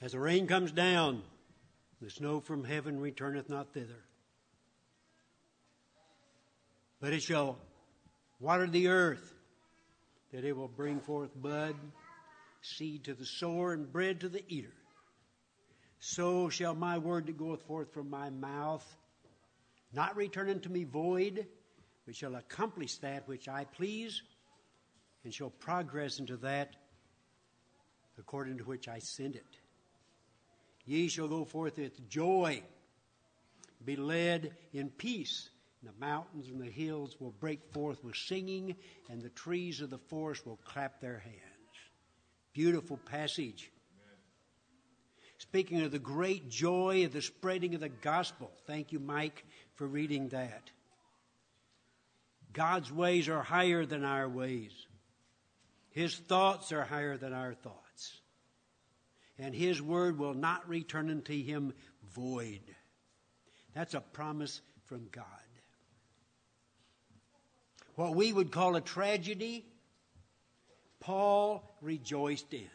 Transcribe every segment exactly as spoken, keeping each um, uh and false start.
As the rain comes down, the snow from heaven returneth not thither, but it shall water the earth, that it will bring forth bud, seed to the sower, and bread to the eater. So shall my word that goeth forth from my mouth not return unto me void, but shall accomplish that which I please, and shall progress into that according to which I send it. Ye shall go forth with joy, be led in peace. And the mountains and the hills will break forth with singing, and the trees of the forest will clap their hands. Beautiful passage. Amen. Speaking of the great joy of the spreading of the gospel. Thank you, Mike, for reading that. God's ways are higher than our ways. His thoughts are higher than our thoughts. And His word will not return unto Him void. That's a promise from God. What we would call a tragedy, Paul rejoiced in.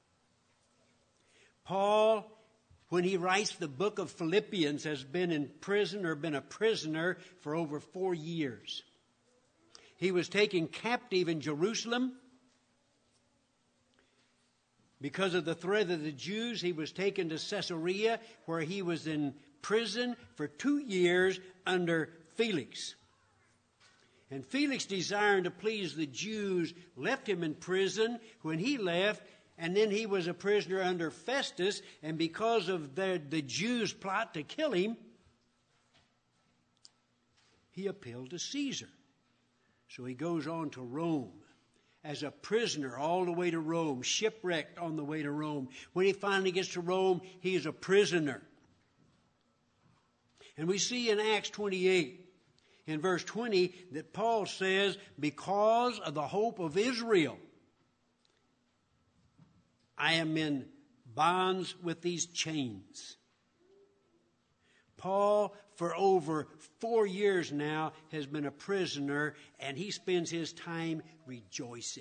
Paul, when he writes the book of Philippians, has been in prison or been a prisoner for over four years. He was taken captive in Jerusalem. Because of the threat of the Jews, he was taken to Caesarea, where he was in prison for two years under Felix. And Felix, desiring to please the Jews, left him in prison when he left, and then he was a prisoner under Festus, and because of the, the Jews' plot to kill him, he appealed to Caesar. So he goes on to Rome as a prisoner all the way to Rome, shipwrecked on the way to Rome. When he finally gets to Rome, he is a prisoner. And we see in Acts twenty-eight, in verse twenty, that Paul says, because of the hope of Israel, I am in bonds with these chains. Paul, for over four years now, has been a prisoner, and he spends his time rejoicing.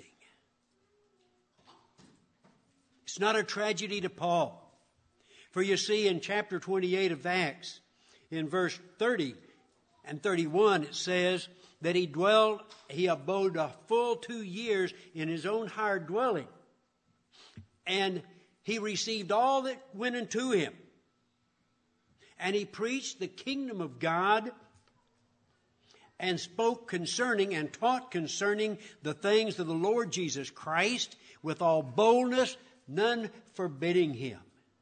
It's not a tragedy to Paul. For you see in chapter twenty-eight of Acts, in verse thirty and thirty-one, it says that he dwelled, he abode a full two years in his own hired dwelling. And he received all that went unto him. And he preached the kingdom of God and spoke concerning and taught concerning the things of the Lord Jesus Christ with all boldness, none forbidding him.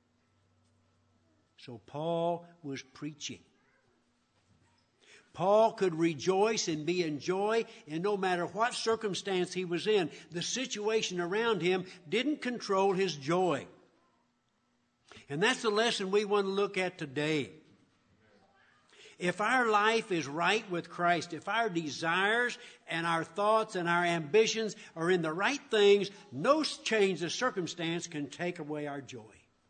So Paul was preaching. Paul could rejoice and be in joy, and no matter what circumstance he was in, the situation around him didn't control his joy. And that's the lesson we want to look at today. If our life is right with Christ, if our desires and our thoughts and our ambitions are in the right things, no change of circumstance can take away our joy.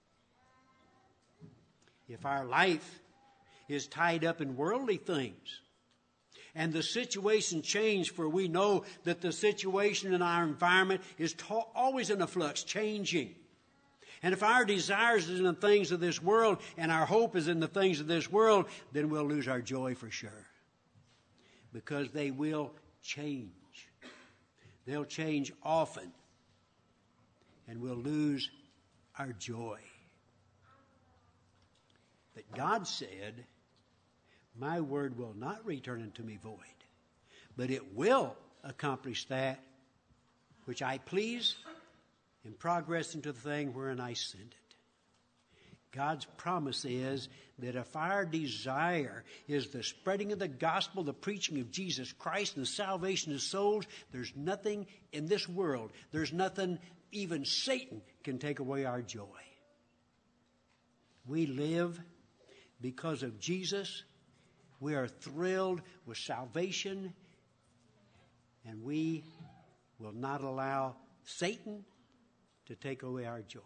If our life is tied up in worldly things, and the situation changed, for we know that the situation in our environment is to- always in a flux, changing. And if our desires is in the things of this world, and our hope is in the things of this world, then we'll lose our joy for sure. Because they will change. They'll change often. And we'll lose our joy. But God said, my word will not return unto me void, but it will accomplish that which I please and progress into the thing wherein I send it. God's promise is that if our desire is the spreading of the gospel, the preaching of Jesus Christ, and the salvation of souls, there's nothing in this world, there's nothing even Satan can take away our joy. We live because of Jesus. We are thrilled with salvation, and we will not allow Satan to take away our joy.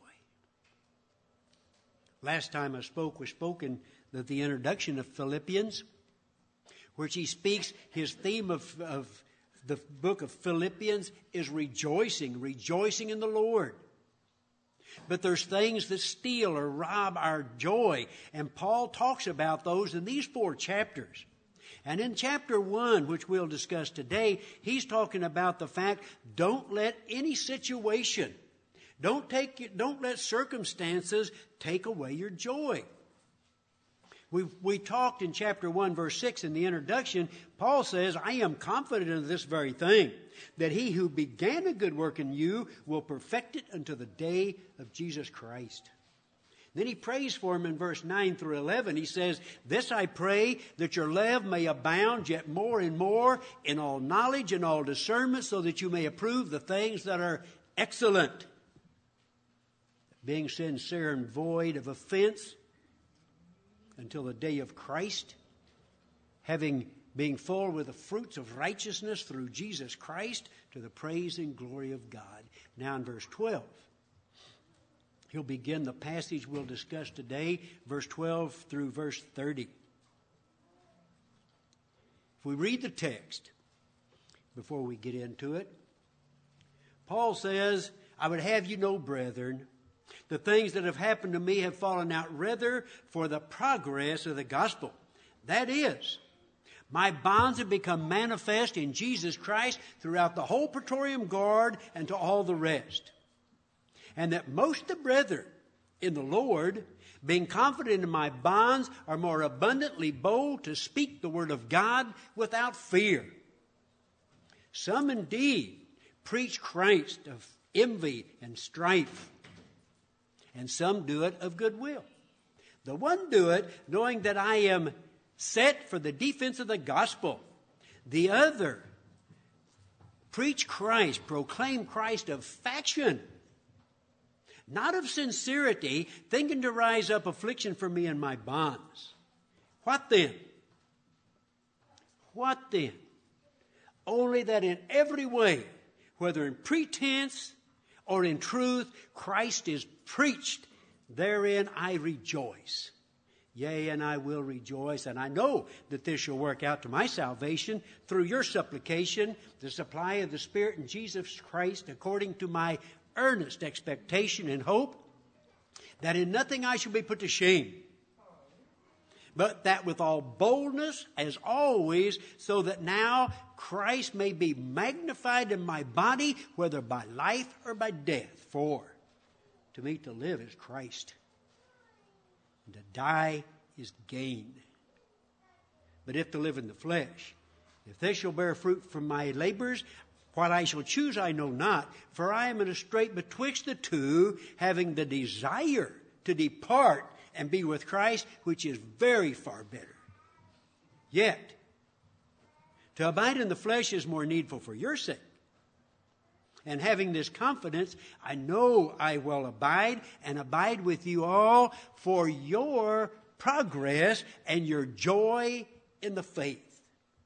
Last time I spoke was spoken at the introduction of Philippians, which he speaks, his theme of, of the book of Philippians is rejoicing, rejoicing in the Lord. But there's things that steal or rob our joy. And Paul talks about those in these four chapters. And in chapter one, which we'll discuss today, he's talking about the fact, don't let any situation, don't take, don't let circumstances take away your joy. We we talked in chapter one, verse six in the introduction. Paul says, I am confident of this very thing, that he who began a good work in you will perfect it until the day of Jesus Christ. Then he prays for him in verse nine through eleven. He says, this I pray, that your love may abound yet more and more in all knowledge and all discernment, so that you may approve the things that are excellent, being sincere and void of offense, until the day of Christ, having being full with the fruits of righteousness through Jesus Christ, to the praise and glory of God. Now in verse twelve, he'll begin the passage we'll discuss today, verse twelve through verse thirty. If we read the text before we get into it, Paul says, I would have you know, brethren, the things that have happened to me have fallen out rather for the progress of the gospel. That is, my bonds have become manifest in Jesus Christ throughout the whole Praetorian Guard and to all the rest. And that most of the brethren in the Lord, being confident in my bonds, are more abundantly bold to speak the word of God without fear. Some indeed preach Christ of envy and strife, and some do it of good will. The one do it knowing that I am set for the defense of the gospel. The other preach Christ, proclaim Christ of faction, not of sincerity, thinking to rise up affliction for me in my bonds. What then? What then? Only that in every way, whether in pretense or in truth, Christ is preached. Therein I rejoice. Yea, and I will rejoice. And I know that this shall work out to my salvation through your supplication, the supply of the Spirit in Jesus Christ, according to my earnest expectation and hope, that in nothing I shall be put to shame, but that with all boldness, as always, so that now Christ may be magnified in my body, whether by life or by death. For to me to live is Christ, and to die is gain. But if to live in the flesh, if they shall bear fruit from my labors, what I shall choose I know not, for I am in a strait betwixt the two, having the desire to depart and be with Christ, which is very far better. Yet, to abide in the flesh is more needful for your sake. And having this confidence, I know I will abide and abide with you all for your progress and your joy in the faith,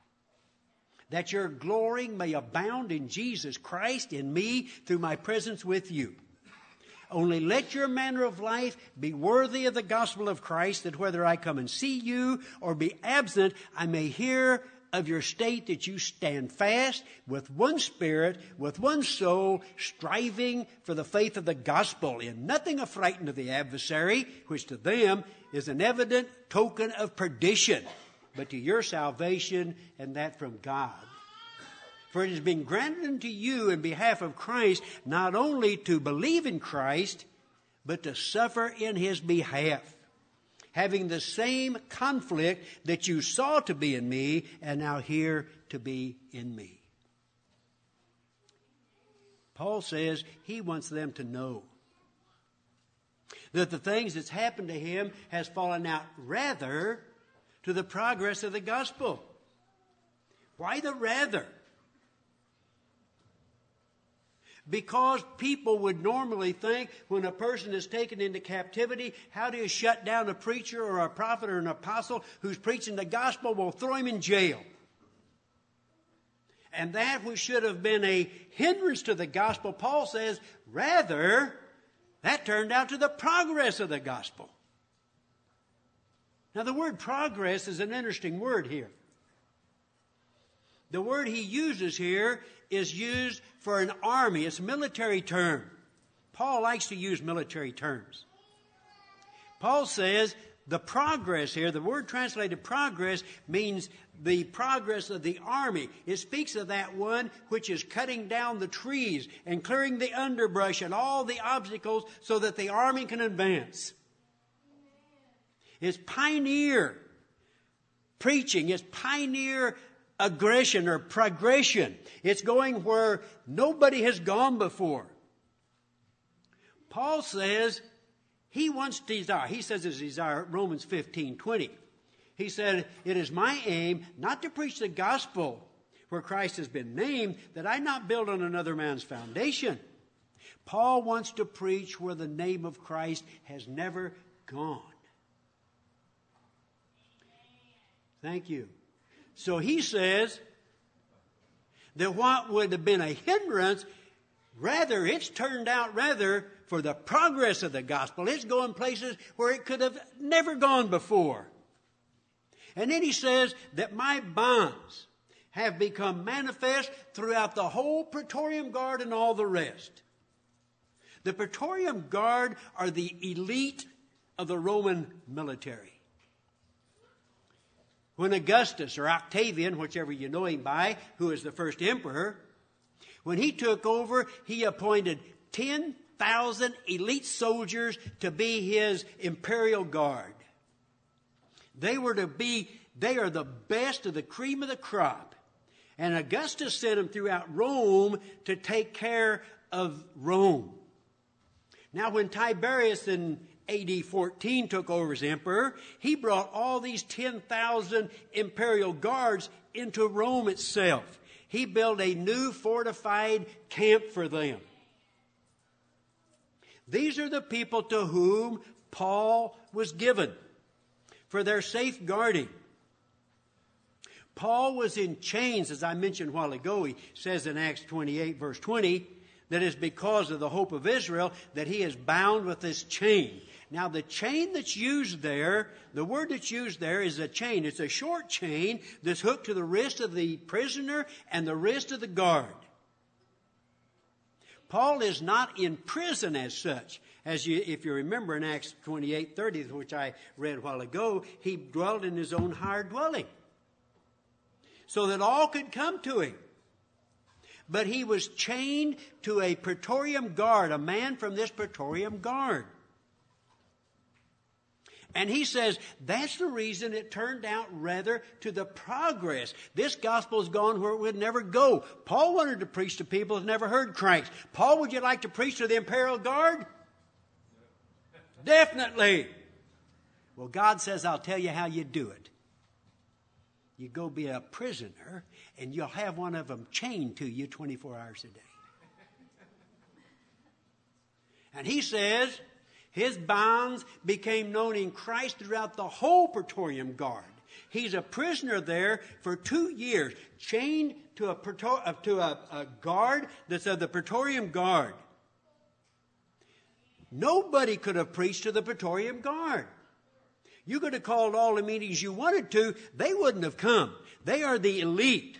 that your glorying may abound in Jesus Christ in me through my presence with you. Only let your manner of life be worthy of the gospel of Christ, that whether I come and see you or be absent, I may hear of your state, that you stand fast with one spirit, with one soul, striving for the faith of the gospel, in nothing affrighted of the adversary, which to them is an evident token of perdition, but to your salvation, and that from God. For it has been granted unto you in behalf of Christ, not only to believe in Christ, but to suffer in his behalf, having the same conflict that you saw to be in me, and now hear to be in me. Paul says he wants them to know that the things that's happened to him has fallen out rather to the progress of the gospel. Why the rather? Because people would normally think when a person is taken into captivity, how do you shut down a preacher or a prophet or an apostle who's preaching the gospel? Well, throw him in jail. And that which should have been a hindrance to the gospel, Paul says, rather, that turned out to the progress of the gospel. Now, the word progress is an interesting word here. The word he uses here is used for an army. It's a military term. Paul likes to use military terms. Paul says the progress here, the word translated progress, means the progress of the army. It speaks of that one which is cutting down the trees and clearing the underbrush and all the obstacles so that the army can advance. It's pioneer preaching. It's pioneer aggression or progression. It's going where nobody has gone before. Paul says he wants desire. He says his desire, Romans fifteen twenty. He said, it is my aim not to preach the gospel where Christ has been named, that I not build on another man's foundation. Paul wants to preach where the name of Christ has never gone. Thank you. So he says that what would have been a hindrance, rather, it's turned out rather for the progress of the gospel. It's going places where it could have never gone before. And then he says that my bonds have become manifest throughout the whole Praetorian Guard and all the rest. The Praetorian Guard are the elite of the Roman military. When Augustus or Octavian, whichever you know him by, who is the first emperor, when he took over, he appointed ten thousand elite soldiers to be his imperial guard. They were to be, they are the best of the cream of the crop. And Augustus sent them throughout Rome to take care of Rome. Now when Tiberius in A D fourteen took over as emperor, he brought all these ten thousand imperial guards into Rome itself. He built a new fortified camp for them. These are the people to whom Paul was given for their safeguarding. Paul was in chains, as I mentioned a while ago. He says in Acts twenty-eight, verse twenty, that it's because of the hope of Israel that he is bound with this chain. Now, the chain that's used there, the word that's used there is a chain. It's a short chain that's hooked to the wrist of the prisoner and the wrist of the guard. Paul is not in prison as such. As you, if you remember in Acts twenty-eight thirty, which I read a while ago, he dwelled in his own hired dwelling so that all could come to him. But he was chained to a Praetorian Guard, a man from this Praetorian Guard. And he says that's the reason it turned out rather to the progress. This gospel's gone where it would never go. Paul wanted to preach to people who've never heard Christ. Paul, would you like to preach to the imperial guard? Definitely. Well, God says, I'll tell you how you do it. You go be a prisoner and you'll have one of them chained to you twenty-four hours a day. And he says his bonds became known in Christ throughout the whole Praetorian Guard. He's a prisoner there for two years, chained to a, to a, a guard that's of the Praetorian Guard. Nobody could have preached to the Praetorian Guard. You could have called all the meetings you wanted to. They wouldn't have come. They are the elite.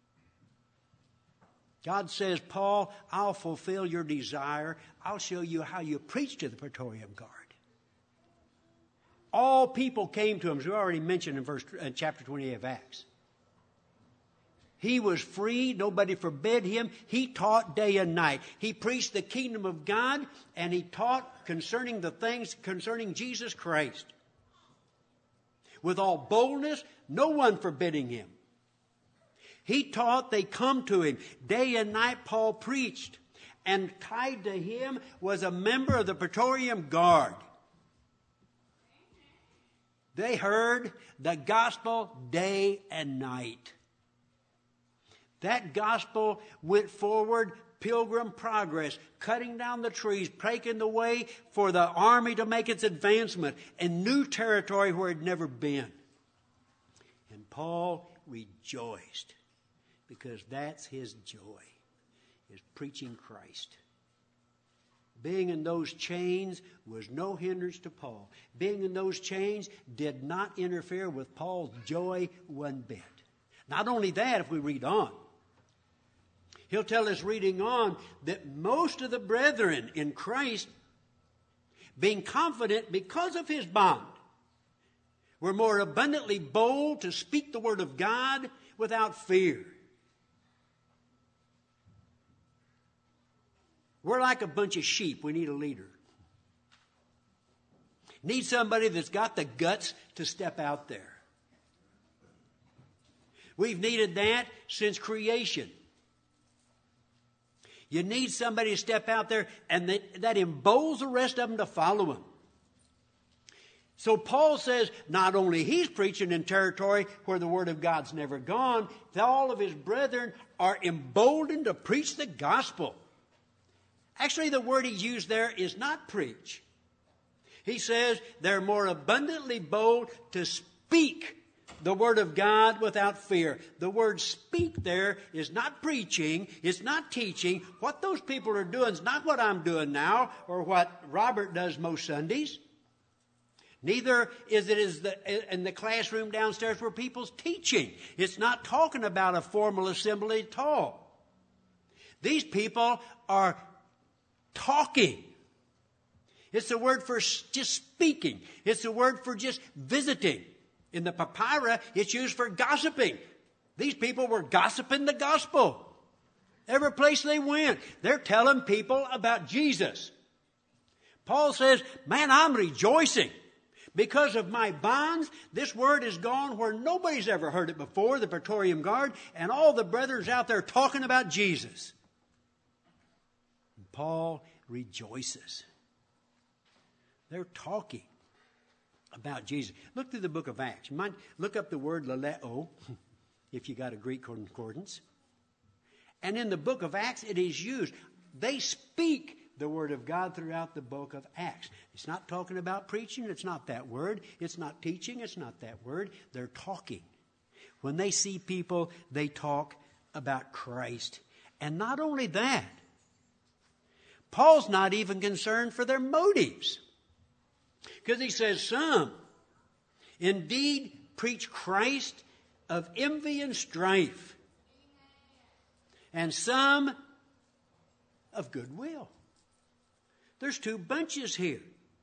God says, Paul, I'll fulfill your desire. I'll show you how you preach to the Praetorian Guard. All people came to him, as we already mentioned in verse, uh, chapter twenty-eight of Acts. He was free. Nobody forbid him. He taught day and night. He preached the kingdom of God, and he taught concerning the things concerning Jesus Christ. With all boldness, no one forbidding him. He taught, they come to him. Day and night Paul preached. And tied to him was a member of the Praetorian Guard. They heard the gospel day and night. That gospel went forward, pilgrim progress, cutting down the trees, breaking the way for the army to make its advancement in new territory where it had never been. And Paul rejoiced because that's his joy, is preaching Christ. Being in those chains was no hindrance to Paul. Being in those chains did not interfere with Paul's joy one bit. Not only that, if we read on, He'll tell us reading on that most of the brethren in Christ, being confident because of his bond, were more abundantly bold to speak the word of God without fear. We're like a bunch of sheep. We need a leader. Need somebody that's got the guts to step out there. We've needed that since creation. You need somebody to step out there, and that, that emboldens the rest of them to follow him. So Paul says not only he's preaching in territory where the word of God's never gone, all of his brethren are emboldened to preach the gospel. Actually, the word he used there is not preach. He says they're more abundantly bold to speak the word of God without fear. The word speak there is not preaching. It's not teaching. What those people are doing is not what I'm doing now or what Robert does most Sundays. Neither is it is the, in the classroom downstairs where people's teaching. It's not talking about a formal assembly at all. These people are talking. It's the word for just speaking. It's the word for just visiting. In the papyri, it's used for gossiping. These people were gossiping the gospel. Every place they went, they're telling people about Jesus. Paul says, man, I'm rejoicing. Because of my bonds, this word is gone where nobody's ever heard it before, the Praetorian Guard, and all the brothers out there talking about Jesus. And Paul rejoices. They're talking about Jesus. Look through the book of Acts. You might look up the word laleo, if you got a Greek concordance. And in the book of Acts, it is used. They speak the word of God throughout the book of Acts. It's not talking about preaching. It's not that word. It's not teaching. It's not that word. They're talking. When they see people, they talk about Christ. And not only that, Paul's not even concerned for their motives. Because he says, some indeed preach Christ of envy and strife, and some of goodwill. There's two bunches here.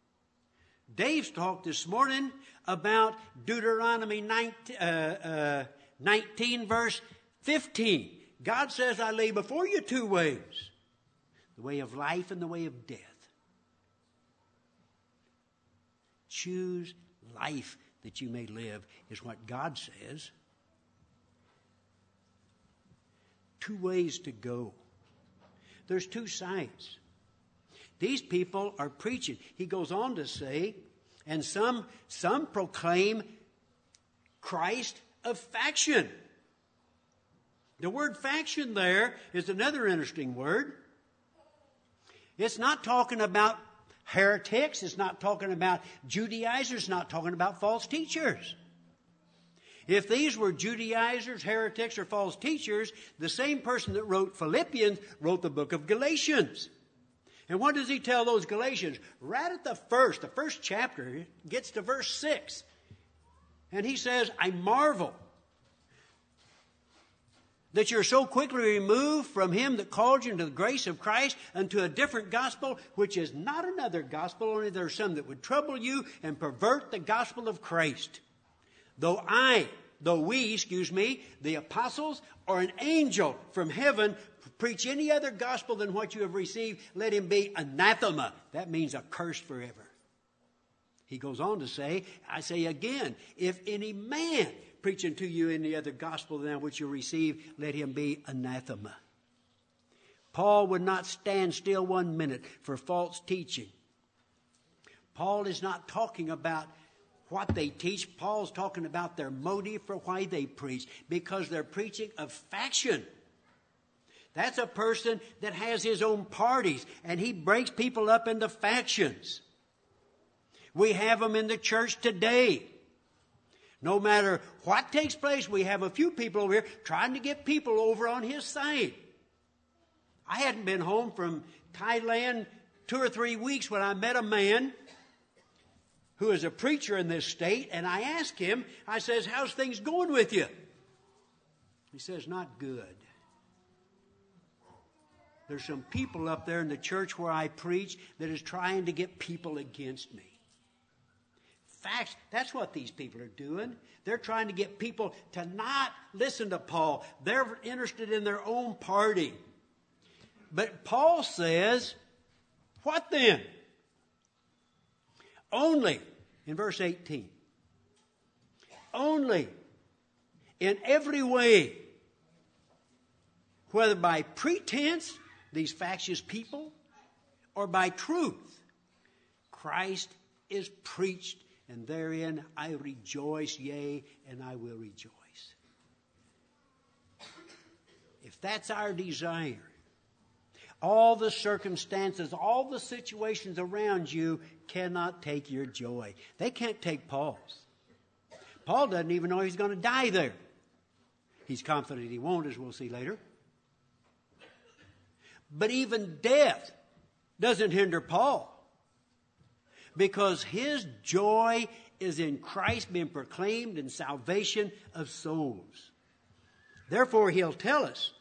Dave's talked this morning about Deuteronomy nineteen, uh, uh, nineteen verse fifteen. God says, I lay before you two ways, the way of life and the way of death. Choose life that you may live is what God says. Two ways to go. There's two sides. These people are preaching. He goes on to say, and some, some proclaim Christ of faction. The word faction there is another interesting word. It's not talking about heretics. It's not talking about Judaizers. It's not talking about false teachers. If these were Judaizers, heretics, or false teachers, the same person that wrote Philippians wrote the book of Galatians. And what does he tell those Galatians? Right at the first, the first chapter, gets to verse six. And he says, I marvel that you're so quickly removed from him that called you into the grace of Christ unto a different gospel, which is not another gospel, only there are some that would trouble you and pervert the gospel of Christ. Though I, though we, excuse me, the apostles, or an angel from heaven, preach any other gospel than what you have received, let him be anathema. That means accursed forever. He goes on to say, I say again, if any man preaching to you any other gospel than that which you receive, let him be anathema. Paul would not stand still one minute for false teaching. Paul is not talking about what they teach. Paul's talking about their motive for why they preach, because they're preaching of faction. That's a person that has his own parties, and he breaks people up into factions. We have them in the church today. No matter what takes place, we have a few people over here trying to get people over on his side. I hadn't been home from Thailand two or three weeks when I met a man who is a preacher in this state, and I asked him, I says, how's things going with you? He says, not good. there's some people up there in the church where I preach that is trying to get people against me. Facts, that's what these people are doing. They're trying to get people to not listen to Paul. They're interested in their own party. But Paul says, what then? Only, in verse eighteen, only in every way, whether by pretense, these factious people, or by truth, Christ is preached, and therein I rejoice, yea, and I will rejoice. If that's our desire, all the circumstances, all the situations around you cannot take your joy. They can't take Paul's. Paul doesn't even know he's going to die there. He's confident he won't, as we'll see later. But even death doesn't hinder Paul, because his joy is in Christ being proclaimed and salvation of souls. Therefore, he'll tell us,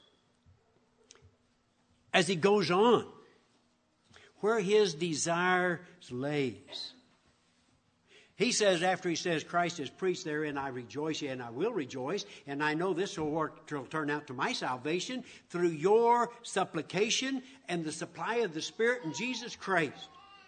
as he goes on, where his desire lays. He says, after he says, Christ is preached, therein I rejoice, and I will rejoice, and I know this will work, will turn out to my salvation through your supplication and the supply of the Spirit in Jesus Christ.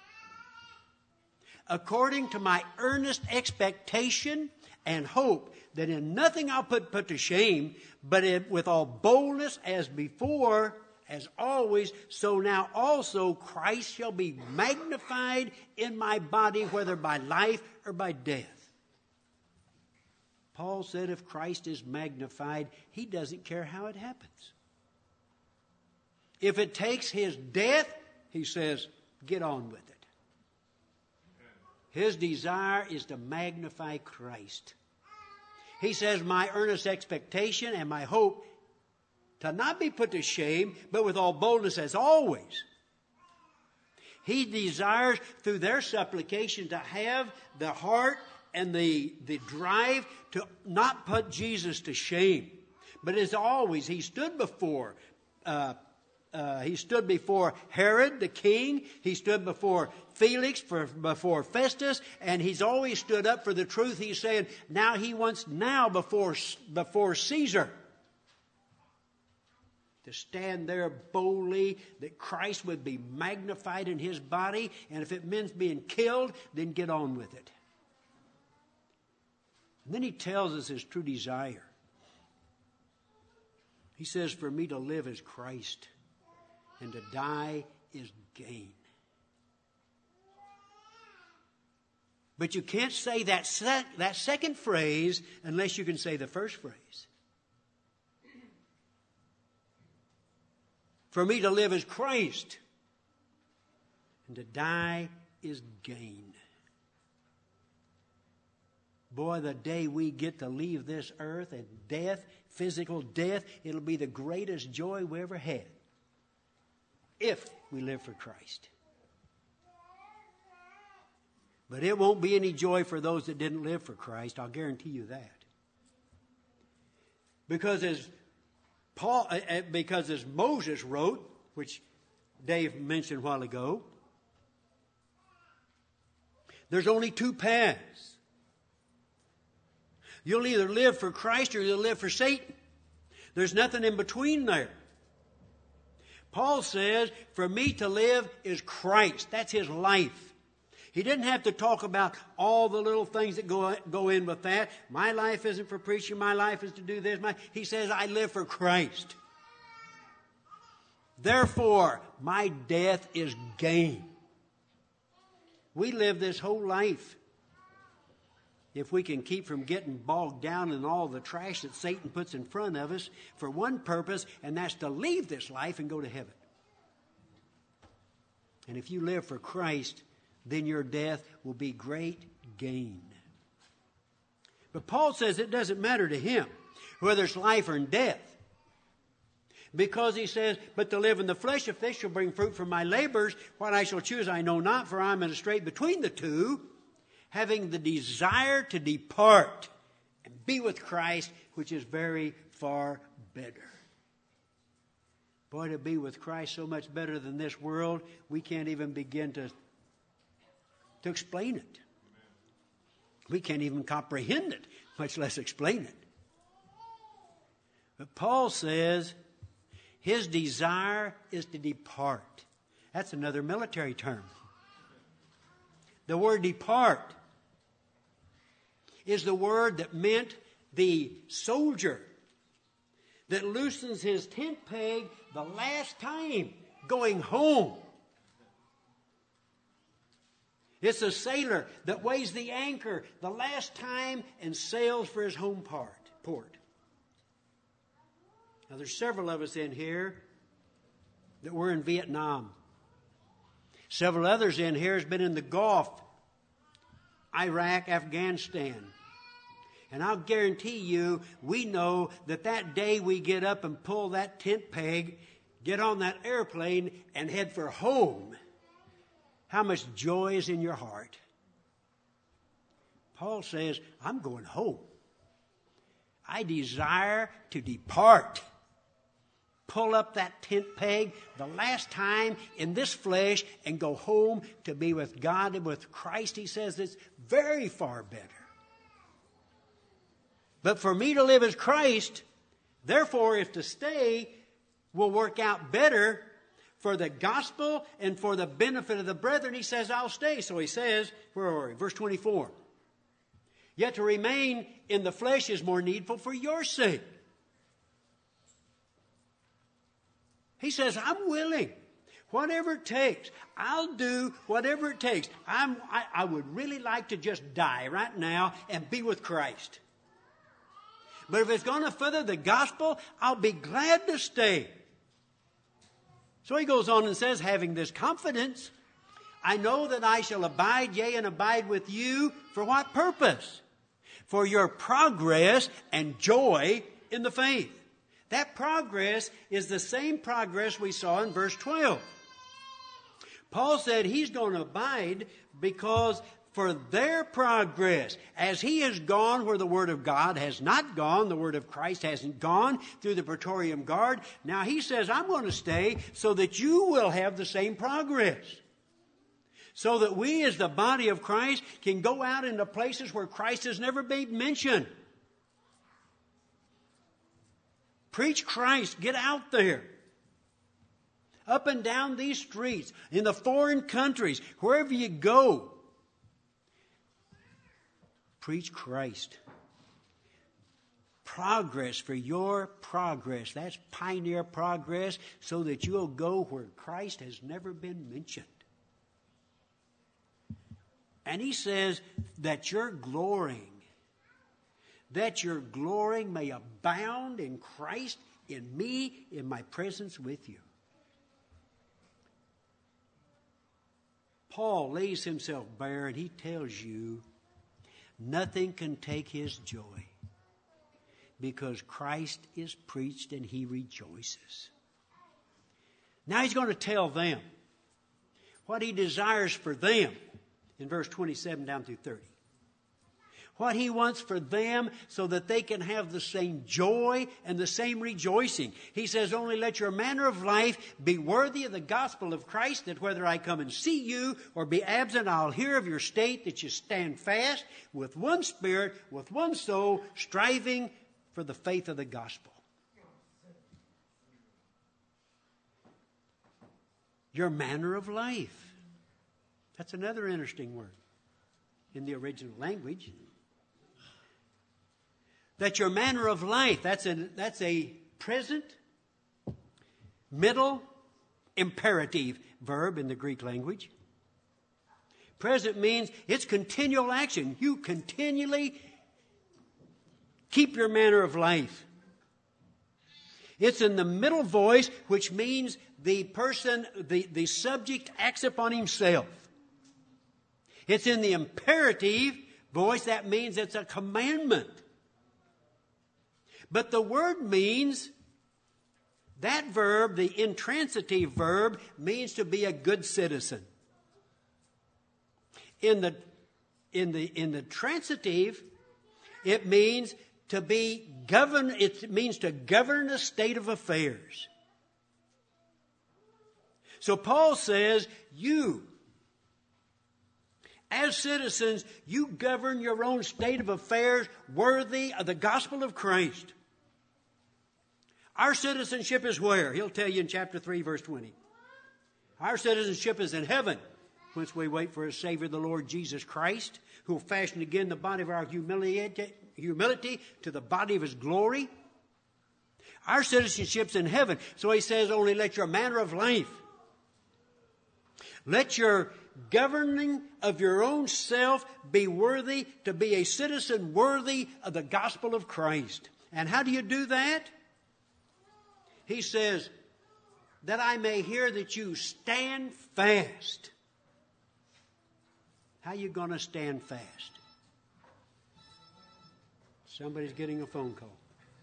According to my earnest expectation and hope, that in nothing I'll put, put to shame, but in, with all boldness as before, as always, so now also Christ shall be magnified in my body, whether by life or by death. Paul said if Christ is magnified, he doesn't care how it happens. If it takes his death, he says, get on with it. His desire is to magnify Christ. He says, my earnest expectation and my hope to not be put to shame, but with all boldness as always. He desires through their supplication to have the heart and the, the drive to not put Jesus to shame. But as always, he stood before uh, uh, he stood before Herod the king. He stood before Felix, for, before Festus, and he's always stood up for the truth. He's saying now he wants now before before Caesar to stand there boldly, that Christ would be magnified in his body, and if it means being killed, then get on with it. And then he tells us his true desire. He says, for me to live is Christ, and to die is gain. But you can't say that, sec- that second phrase unless you can say the first phrase. For me to live is Christ, and to die is gain. Boy, the day we get to leave this earth and death, physical death, it'll be the greatest joy we ever had. If we live for Christ. But it won't be any joy for those that didn't live for Christ. I'll guarantee you that. Because as Paul, uh, because as Moses wrote, which Dave mentioned a while ago, there's only two paths. You'll either live for Christ or you'll live for Satan. There's nothing in between there. Paul says, for me to live is Christ. That's his life. He didn't have to talk about all the little things that go, go in with that. My life isn't for preaching. My life is to do this. My, he says, I live for Christ. Therefore, my death is gain. We live this whole life, if we can keep from getting bogged down in all the trash that Satan puts in front of us, for one purpose, and that's to leave this life and go to heaven. And if you live for Christ, then your death will be great gain. But Paul says it doesn't matter to him whether it's life or in death. Because he says, but to live in the flesh, if this shall bring fruit from my labors, what I shall choose I know not, for I am in a strait between the two, having the desire to depart and be with Christ, which is very far better. Boy, to be with Christ so much better than this world, we can't even begin to, to explain it. We can't even comprehend it, much less explain it. But Paul says his desire is to depart. That's another military term. The word depart is the word that meant the soldier that loosens his tent peg the last time going home. It's a sailor that weighs the anchor the last time and sails for his home port. port. Now, there's several of us in here that were in Vietnam. Several others in here has been in the Gulf, Iraq, Afghanistan. And I'll guarantee you, we know that that day we get up and pull that tent peg, get on that airplane, and head for home, how much joy is in your heart. Paul says, I'm going home. I desire to depart. Pull up that tent peg the last time in this flesh and go home to be with God and with Christ. He says it's very far better. But for me to live as Christ, therefore, if to stay will work out better for the gospel and for the benefit of the brethren, he says, I'll stay. So he says, where are we? Verse twenty-four. Yet to remain in the flesh is more needful for your sake. He says, I'm willing. Whatever it takes. I'll do whatever it takes. I'm, I, I would really like to just die right now and be with Christ. But if it's going to further the gospel, I'll be glad to stay. So he goes on and says, having this confidence, I know that I shall abide, yea, and abide with you. For what purpose? For your progress and joy in the faith. That progress is the same progress we saw in verse twelve. Paul said he's going to abide because for their progress, as he has gone where the Word of God has not gone, the Word of Christ hasn't gone through the Praetorian Guard, now he says, I'm going to stay so that you will have the same progress. So that we as the body of Christ can go out into places where Christ has never been mentioned. Preach Christ. Get out there. Up and down these streets, in the foreign countries, wherever you go. Preach Christ. Progress for your progress. That's pioneer progress so that you'll go where Christ has never been mentioned. And he says that your glorying, that your glorying may abound in Christ, in me, in my presence with you. Paul lays himself bare and he tells you nothing can take his joy because Christ is preached and he rejoices. Now he's going to tell them what he desires for them in verse twenty-seven down through thirty. What he wants for them so that they can have the same joy and the same rejoicing. He says, only let your manner of life be worthy of the gospel of Christ, that whether I come and see you or be absent, I'll hear of your state, that you stand fast with one spirit, with one soul, striving for the faith of the gospel. Your manner of life. That's another interesting word in the original language. That your manner of life, that's a, that's a present, middle, imperative verb in the Greek language. Present means it's continual action. You continually keep your manner of life. It's in the middle voice, which means the person, the, the subject acts upon himself. It's in the imperative voice. That means it's a commandment. But the word means, that verb, the intransitive verb, means to be a good citizen. In the, in the, in the transitive, it means to be govern, it means to govern a state of affairs. So Paul says, you, as citizens, you govern your own state of affairs worthy of the gospel of Christ. Our citizenship is where? He'll tell you in chapter three, verse twenty. Our citizenship is in heaven, whence we wait for a Savior, the Lord Jesus Christ, who will fashion again the body of our humility, humility to the body of his glory. Our citizenship's in heaven. So he says, only let your manner of life, let your governing of your own self be worthy to be a citizen worthy of the gospel of Christ. And how do you do that? He says, that I may hear that you stand fast. How are you going to stand fast? Somebody's getting a phone call.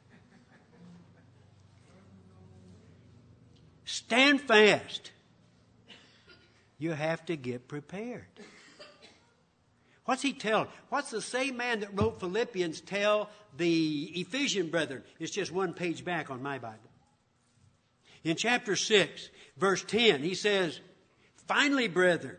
Stand fast. You have to get prepared. What's he tell? What's the same man that wrote Philippians tell the Ephesian brethren? It's just one page back on my Bible. In chapter six, verse ten, he says, finally, brethren,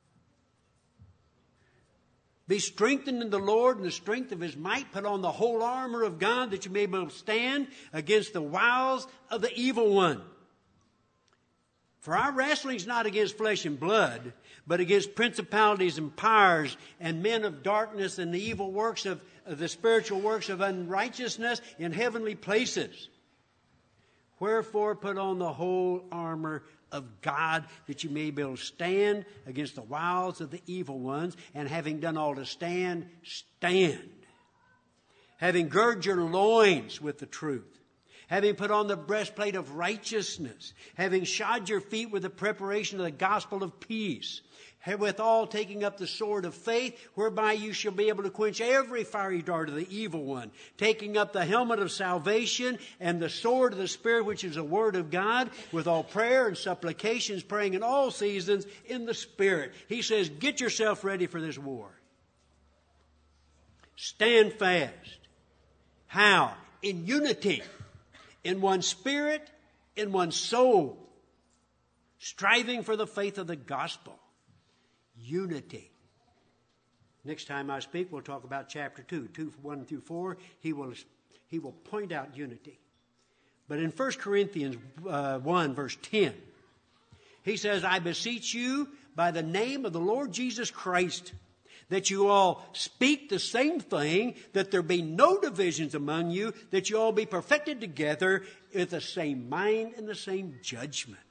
be strengthened in the Lord and the strength of his might. Put on the whole armor of God that you may be able to stand against the wiles of the evil one. For our wrestling is not against flesh and blood, but against principalities and powers and men of darkness and the evil works of, of the spiritual works of unrighteousness in heavenly places. Wherefore put on the whole armor of God that you may be able to stand against the wiles of the evil ones, and having done all to stand, stand. Having girded your loins with the truth. Having put on the breastplate of righteousness, having shod your feet with the preparation of the gospel of peace, withal taking up the sword of faith, whereby you shall be able to quench every fiery dart of the evil one, taking up the helmet of salvation and the sword of the Spirit, which is the word of God, with all prayer and supplications, praying in all seasons in the Spirit. He says, get yourself ready for this war. Stand fast. How? In unity. In one spirit, in one soul, striving for the faith of the gospel. Unity. Next time I speak, we'll talk about chapter two, two, one through four. He will, he will point out unity. But in First Corinthians uh, one, verse ten, he says, I beseech you by the name of the Lord Jesus Christ, that you all speak the same thing, that there be no divisions among you, that you all be perfected together with the same mind and the same judgment.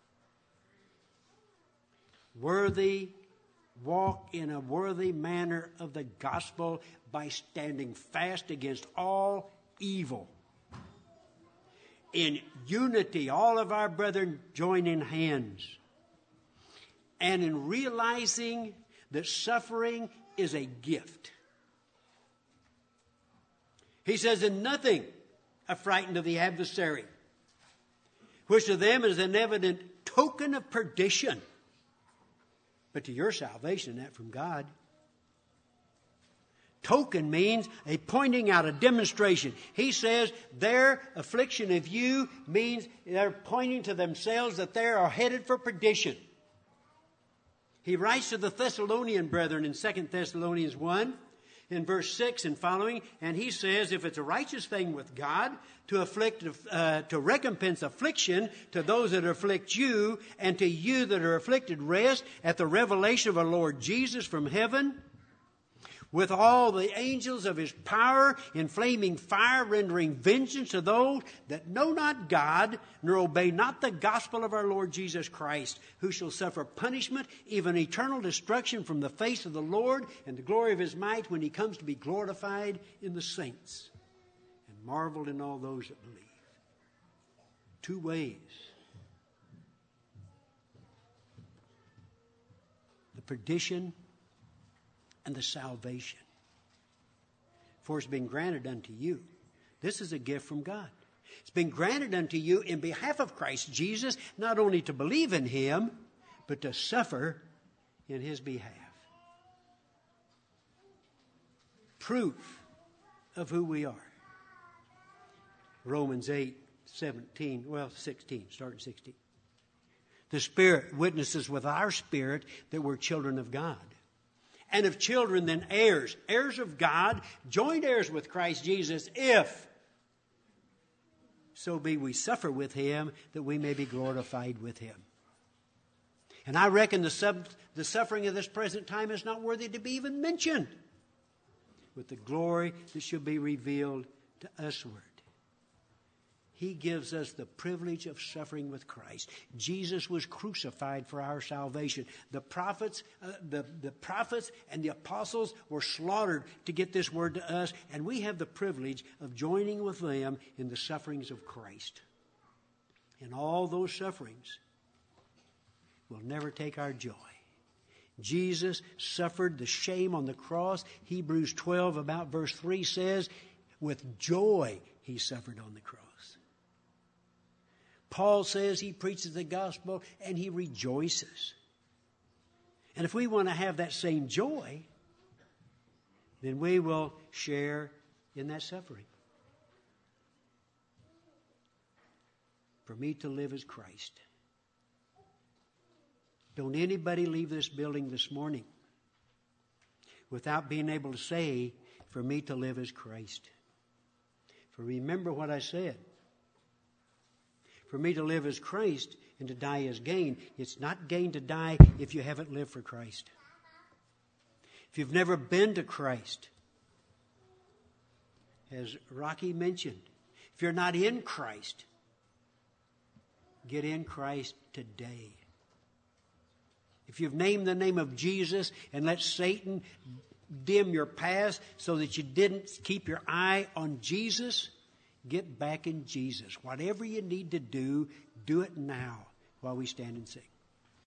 Worthy, walk in a worthy manner of the gospel by standing fast against all evil. In unity, all of our brethren join in hands. And in realizing that suffering is a gift. He says, in nothing affrighted of the adversary, which to them is an evident token of perdition, but to your salvation, that from God. Token means a pointing out, a demonstration. He says their affliction of you means they're pointing to themselves that they are headed for perdition. He writes to the Thessalonian brethren in Second Thessalonians one, in verse six and following, and he says, if it's a righteous thing with God to afflict, uh, to recompense affliction to those that afflict you, and to you that are afflicted rest at the revelation of our Lord Jesus from heaven, with all the angels of his power in flaming fire, rendering vengeance to those that know not God, nor obey not the gospel of our Lord Jesus Christ, who shall suffer punishment, even eternal destruction from the face of the Lord, and the glory of his might when he comes to be glorified in the saints, and marveled in all those that believe. Two ways. The perdition and the salvation. For it's been granted unto you. This is a gift from God. It's been granted unto you in behalf of Christ Jesus, not only to believe in him, but to suffer in his behalf. Proof of who we are. Romans eight, seventeen, well, sixteen, starting sixteen. The Spirit witnesses with our spirit that we're children of God. And if children, then heirs, heirs of God, joint heirs with Christ Jesus, if so be we suffer with him, that we may be glorified with him. And I reckon the, sub, the suffering of this present time is not worthy to be even mentioned, with the glory that shall be revealed to usward. He gives us the privilege of suffering with Christ. Jesus was crucified for our salvation. The prophets, uh, the, the prophets and the apostles were slaughtered to get this word to us, and we have the privilege of joining with them in the sufferings of Christ. And all those sufferings will never take our joy. Jesus suffered the shame on the cross. Hebrews twelve, about verse three, says, with joy he suffered on the cross. Paul says he preaches the gospel and he rejoices. And if we want to have that same joy, then we will share in that suffering. For me to live is Christ. Don't anybody leave this building this morning without being able to say, for me to live is Christ. For remember what I said. For me to live is Christ and to die is gain. It's not gain to die if you haven't lived for Christ. If you've never been to Christ, as Rocky mentioned, if you're not in Christ, get in Christ today. If you've named the name of Jesus and let Satan dim your past so that you didn't keep your eye on Jesus, get back in Jesus. Whatever you need to do, do it now while we stand and sing.